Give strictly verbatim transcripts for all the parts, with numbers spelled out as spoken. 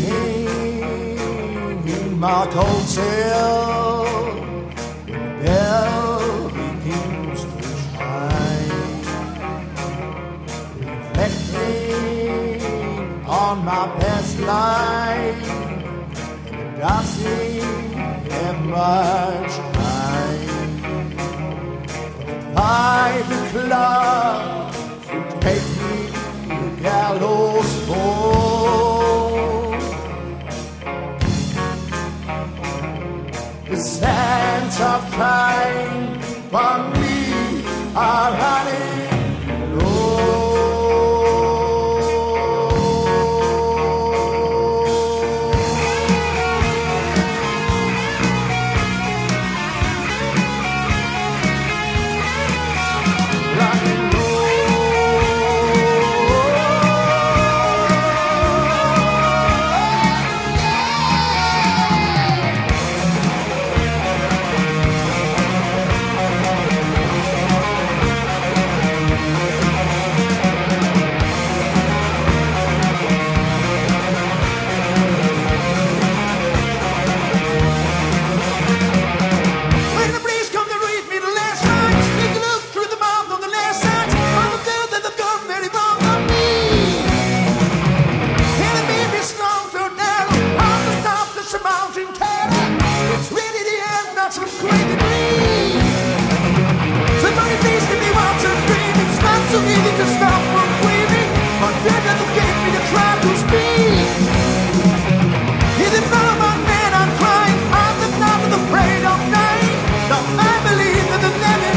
reflecting in my cold cell when the bell begins to shine, reflecting on my past life, and it doesn't have much time. By the clock should take me to the gallows pole. The sands of time for me are running low. So easy to stop from breathing, but then that gave me the try to speak. He's in front of my man, I'm crying. I'm the not afraid of dying. Now I believe that the living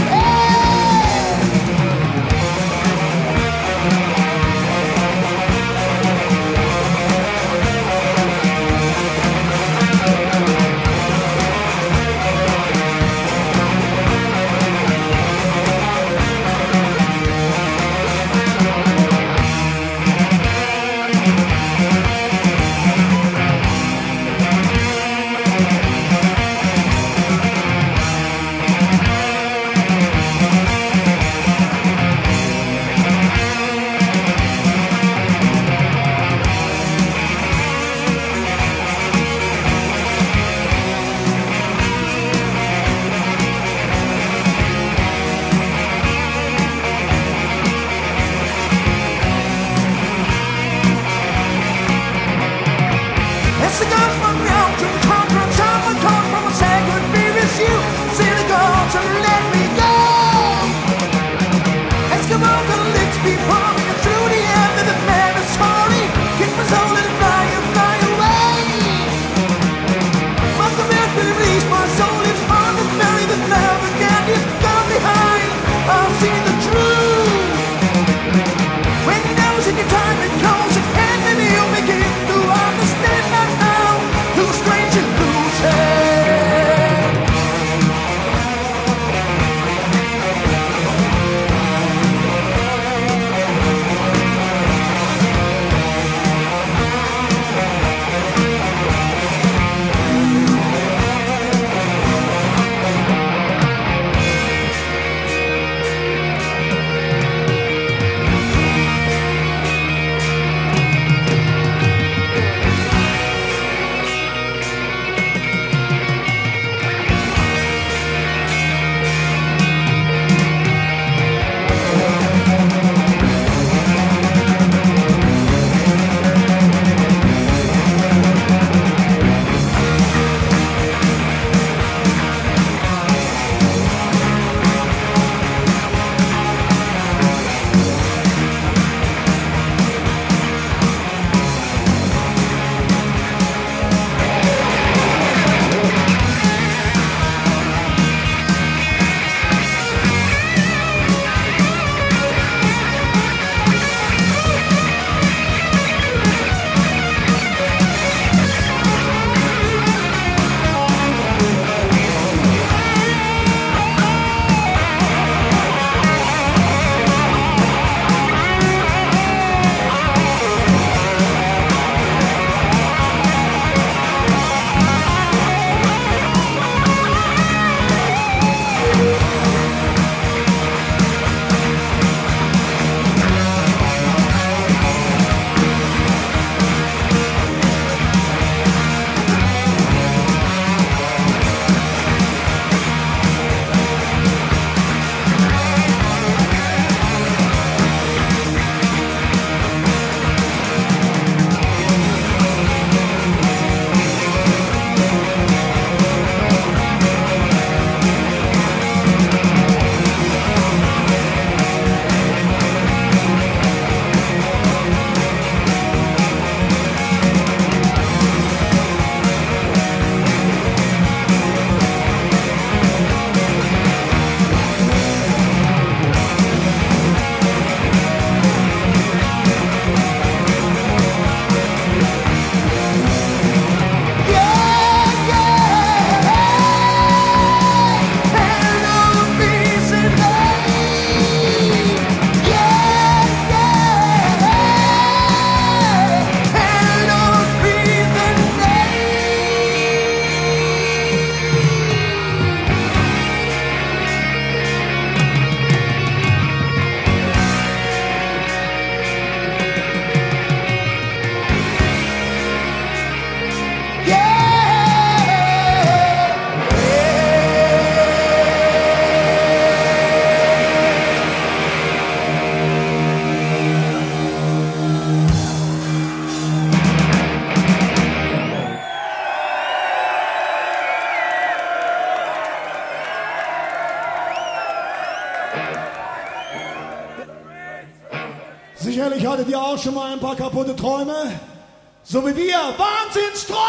Hattet ihr auch schon mal ein paar kaputte Träume? So wie wir. Wahnsinnsträume!